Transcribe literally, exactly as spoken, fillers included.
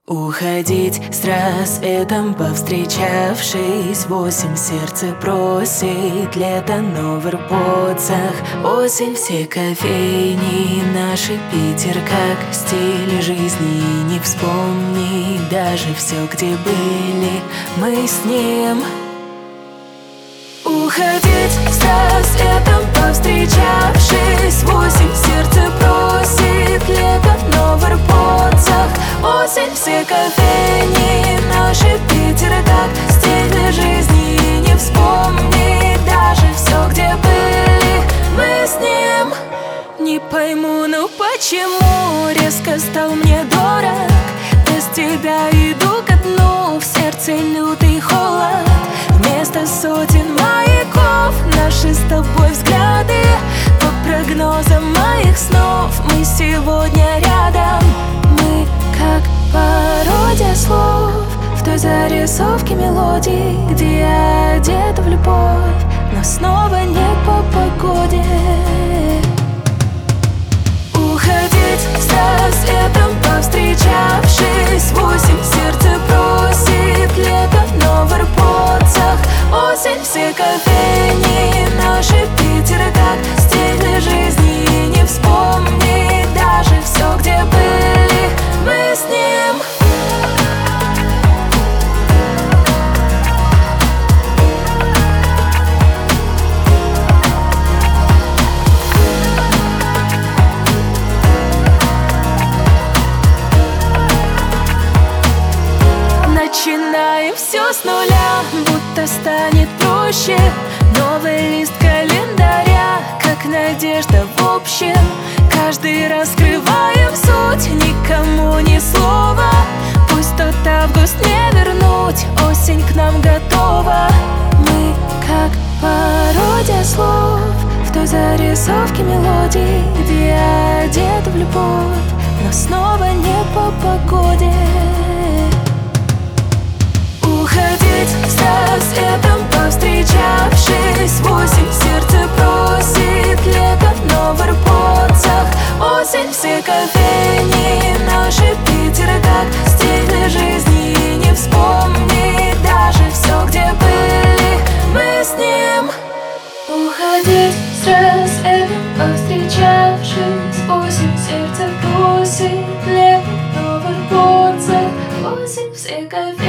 Уходить с рассветом, повстречавшись, восемь сердце просит лето, но в Ирпоцах осень, все кофейни, наши Питер как стиль жизни. И не вспомнить даже все, где были мы с ним. Уходить с рассветом, повстречавшись, восемь сердце просит лето, но в Ирпоцах осень, все кофейни, наши Питер как стиль жизни. И не вспомнить даже все, где были мы с ним. Не пойму, ну почему резко стал мне дорог. Без тебя иду ко дну, в сердце лютый холод. Вместо сотен маяков наши с тобой взгляды. По прогнозам моих снов мы сегодня рядом. Мы как пародия слов в той зарисовке мелодий, где я одета в любовь, но снова не по погоде. Уходить с рассветом, повстречавшись, восемь сердце просит лето, но в Ирпоцах осень, все кофейни, наши Питер как стиль жизни. И не вспомнить даже все, где были мы с ним. Начинаем все с нуля, будто станет проще. Новый лист календаря, как надежда в общем. Каждый раскрываем суть, никому ни слова. Пусть тот август не вернуть, осень к нам готова. Мы как пародия слов в той зарисовке мелодий, где я одета в любовь, но снова не по погоде. Уходить с рассветом, повстречавшись, восемь сердце просит лето, но в Ирпоцах осень, все кофейни, наши Питер как стиль жизни. И не вспомнить даже все, где были мы с ним. Уходить с рассветом, повстречавшись, осень, сердце просит лето, но в Ирпоцах осень, все кофейни.